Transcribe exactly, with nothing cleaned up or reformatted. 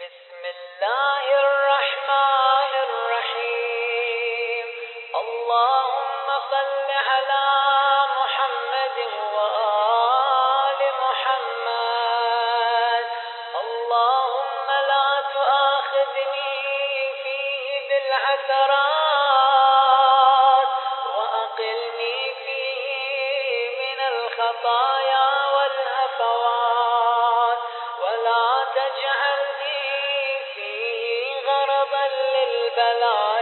بسم الله الرحمن الرحيم اللهم صل على محمد وآل محمد اللهم لا تؤاخذني فيه بالعثرات وأقلني فيه من الخطايا والهفوات ولا تجعلني فيه غرضا للبلاء